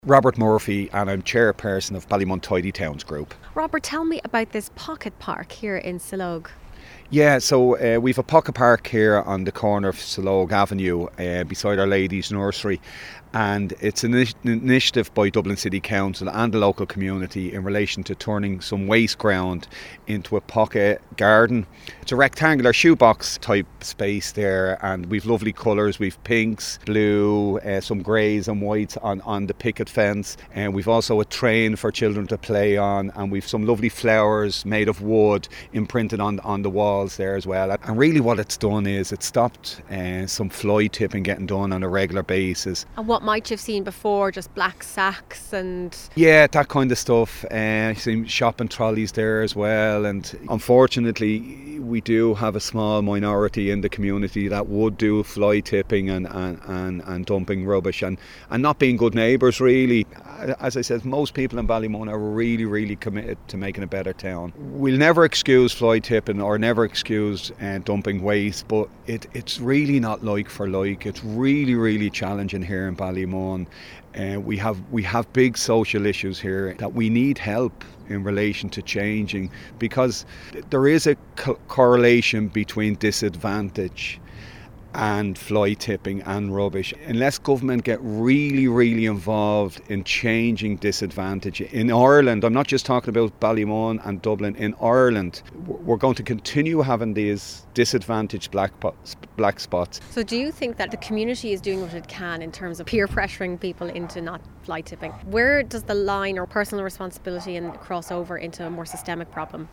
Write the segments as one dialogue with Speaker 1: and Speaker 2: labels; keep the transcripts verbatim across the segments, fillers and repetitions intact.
Speaker 1: Robert Murphy, and I'm chairperson of Ballymun Tidy Towns Group.
Speaker 2: Robert, tell me about this pocket park here in Silogue.
Speaker 1: Yeah, so uh, we've a pocket park here on the corner of Silogue Avenue uh, beside Our Lady's Nursery, and it's an initiative by Dublin City Council and the local community in relation to turning some waste ground into a pocket garden. It's a rectangular shoebox type space there, and we've lovely colours. We've pinks, blue, uh, some greys and whites on, on the picket fence, and we've also a train for children to play on, and we've some lovely flowers made of wood imprinted on, on the walls there as well. And really what it's done is it's stopped uh, some fly tipping getting done on a regular basis.
Speaker 2: And what might you have seen before, just black sacks and...
Speaker 1: Yeah, that kind of stuff. Uh, some shopping trolleys there as well, and unfortunately we do have a small minority in the community that would do fly tipping and, and, and, and dumping rubbish and, and not being good neighbours really. As I said, most people in Ballymun are really, really committed to making a better town. We'll never excuse fly tipping or never excuse uh, dumping waste, but it, it's really not like for like. It's really, really challenging here in Ballymun. Uh, we have we have big social issues here that we need help in relation to changing, because there is a co- correlation between disadvantage and fly tipping and rubbish. Unless government get really, really involved in changing disadvantage in Ireland, I'm not just talking about Ballymun and Dublin, in Ireland, we're going to continue having these disadvantaged black, black spots.
Speaker 2: So do you think that the community is doing what it can in terms of peer pressuring people into not fly tipping? Where does the line or personal responsibility and cross over into a more systemic problem?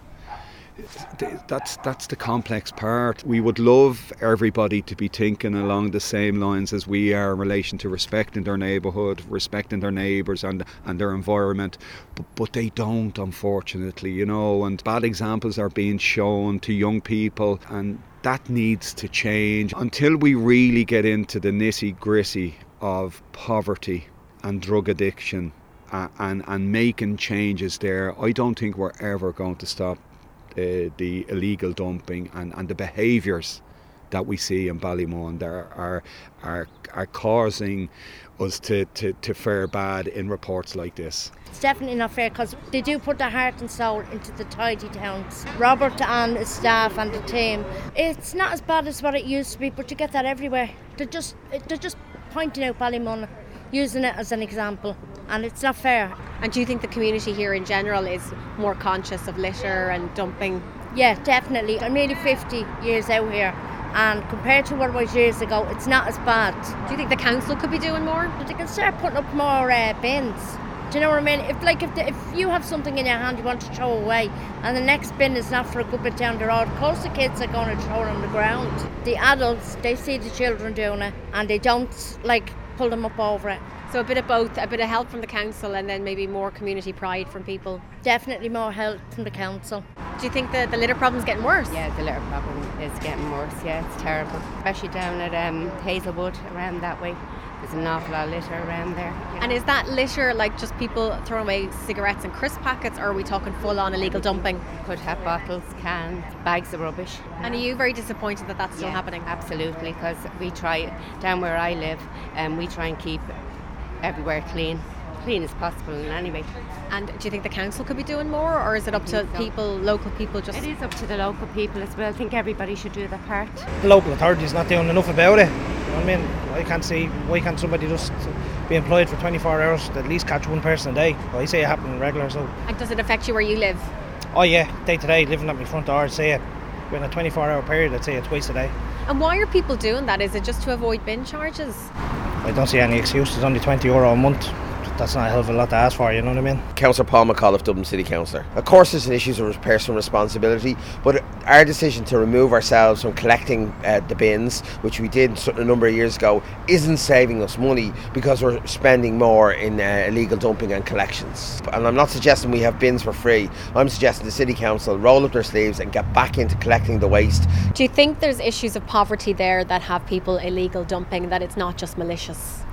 Speaker 1: That's that's the complex part. We would love everybody to be thinking along the same lines as we are in relation to respecting their neighbourhood, respecting their neighbours and and their environment, but, but they don't, unfortunately, you know, and bad examples are being shown to young people, and that needs to change. Until we really get into the nitty-gritty of poverty and drug addiction uh, and, and making changes there, I don't think we're ever going to stop Uh, the illegal dumping and, and the behaviours that we see in Ballymun that are, are, are, are causing us to, to, to fare bad in reports like this.
Speaker 3: It's definitely not fair, because they do put their heart and soul into the tidy towns. Robert and his staff and the team. It's not as bad as what it used to be, but you get that everywhere. They're just, they're just pointing out Ballymun, using it as an example, and it's not fair.
Speaker 2: And do you think the community here in general is more conscious of litter and dumping?
Speaker 3: Yeah, definitely. I'm nearly fifty years out here, and compared to what it was years ago, it's not as bad.
Speaker 2: Do you think the council could be doing more?
Speaker 3: But they can start putting up more uh, bins. Do you know what I mean? If like if, the, if you have something in your hand you want to throw away, and the next bin is not for a good bit down the road, of course the kids are going to throw it on the ground. The adults, they see the children doing it, and they don't like pull them up over it.
Speaker 2: So a bit of both, a bit of help from the council and then maybe more community pride from people.
Speaker 3: Definitely more help from the council.
Speaker 2: Do you think the, the litter problem's getting worse?
Speaker 4: Yeah, the litter problem is getting worse, yeah, it's terrible. Especially down at um, Hazelwood, around that way. There's an awful lot of litter around there. You know?
Speaker 2: And is that litter like just people throwing away cigarettes and crisp packets, or are we talking full on illegal dumping?
Speaker 4: Could have bottles, cans, bags of rubbish.
Speaker 2: And are you very disappointed that that's still
Speaker 4: yeah,
Speaker 2: happening?
Speaker 4: Absolutely, because we try, down where I live, and um, we try and keep everywhere clean, clean as possible in any way.
Speaker 2: And do you think the council could be doing more, or is it up to
Speaker 4: so.
Speaker 2: people, local people just...
Speaker 4: It is up to the local people as well. I think everybody should do their part.
Speaker 5: The local authority's not doing enough about it. You know what I mean? I can't see, why can't somebody just be employed for twenty-four hours to at least catch one person a day? Well, I say it happening regular, so...
Speaker 2: And does it affect you where you live?
Speaker 5: Oh yeah, day to day, living at my front door, I'd say it. In a twenty-four hour period, I'd say it twice a day.
Speaker 2: And why are people doing that? Is it just to avoid bin charges?
Speaker 5: I don't see any excuse. It's only twenty euro a month. That's not a hell of a lot to ask for, you know what I mean?
Speaker 6: Councillor Paul McAuliffe, Dublin City Councillor. Of course there's an issue of personal responsibility, but our decision to remove ourselves from collecting uh, the bins, which we did a number of years ago, isn't saving us money because we're spending more in uh, illegal dumping and collections. And I'm not suggesting we have bins for free. I'm suggesting the City Council roll up their sleeves and get back into collecting the waste.
Speaker 2: Do you think there's issues of poverty there that have people illegal dumping, that it's not just malicious?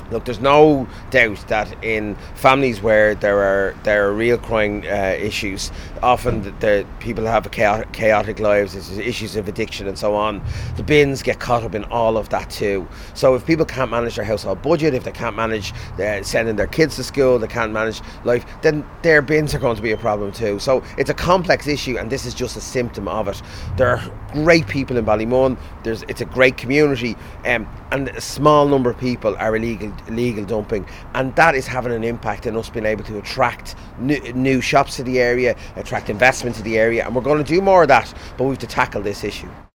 Speaker 6: Look, there's no doubt that in families where there are there are real crime uh, issues, often the, the people have a chaotic, chaotic lives, there's issues of addiction and so on. The bins get caught up in all of that too. So if people can't manage their household budget, if they can't manage uh, sending their kids to school, they can't manage life, then their bins are going to be a problem too. So it's a complex issue, and this is just a symptom of it. There are great people in Ballymun. There's it's a great community, um, and a small number of people are illegal. illegal dumping, and that is having an impact on us being able to attract new, new shops to the area, attract investment to the area, and we're going to do more of that, but we have to tackle this issue.